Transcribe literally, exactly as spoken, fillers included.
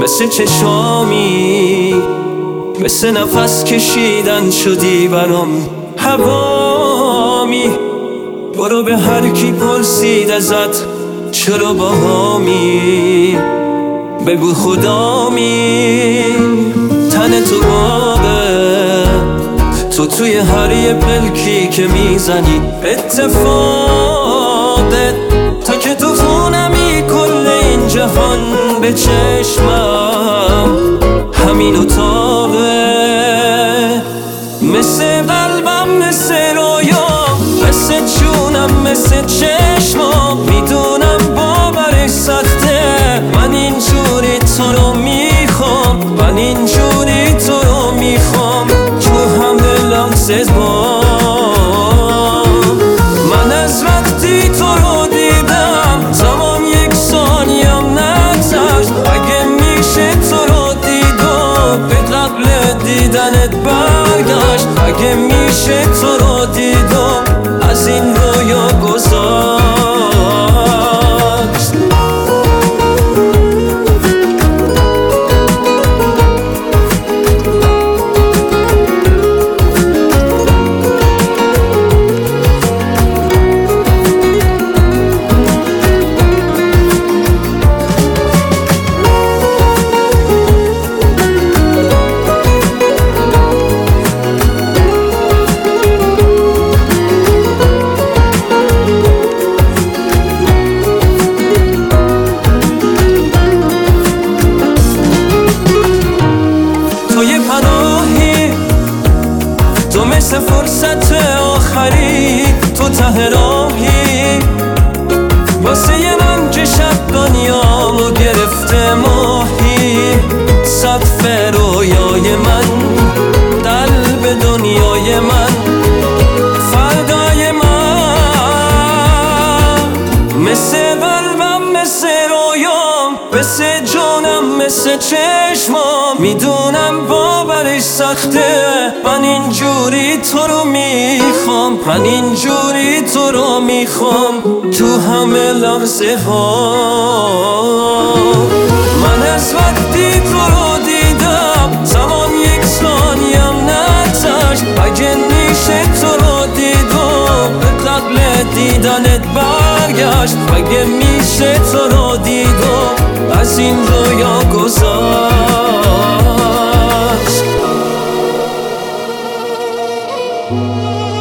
مثل چشامی، مثل نفس کشیدن شدی برام هوامی. برو به هر کی پرسید ازت چرا باهامی، بگو خدامی. تن تو باغه، تو توی هر یه پلکی که میزنی اتفاقه. تا که تو خونمی کل این جهان به چشمم همین اتاقه. مثل قلبم، مثل رویام، مثل جونم، مثل چشمام. میدونم باورش سخته، من اینجوری تو رو میخوام، من اینجوری تو رو میخوام. تو همه لحظه بام، من از وقتی تو رو دیدم زمان یک ثانیم نگذشت. اگه میشه تو رو دیدم به قبل دیدنت برگشت. اگه میشه تو رو دیدم از این رویا گذشت. تو مثل فرصت آخری، تو ته راهی واسه من که شب دنیامو گرفته ماهی. سقف رویای من، قلب دنیای من، فردای من. مثل قلبم، مثل رویام، مثل جونم، مثل چشمام. میدونم باورش سخته، من اینجوری تو رو میخوام، من اینجوری تو رو میخوام. تو همه لحظه ها من از وقتی تو رو دیدم زمان یک ثانیم نگذشت. اگه میشه تو رو دیدم به قبل دیدنت برگشت. اگه میشه تو رو دیدم از این رویا گذشت.